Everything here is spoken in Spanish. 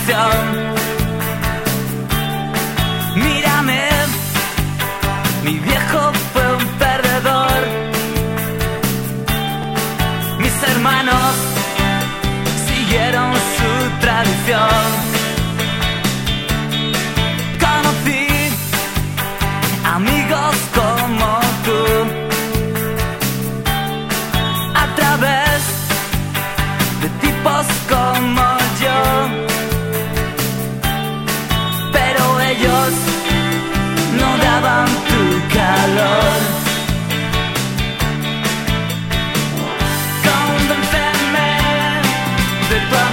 tradición. Mírame, mi viejo fue un perdedor. Mis hermanos siguieron su tradición. Conocí amigos como tú a través de tipos como yo, pero ellos no daban tu calor. Convénceme de tu amor.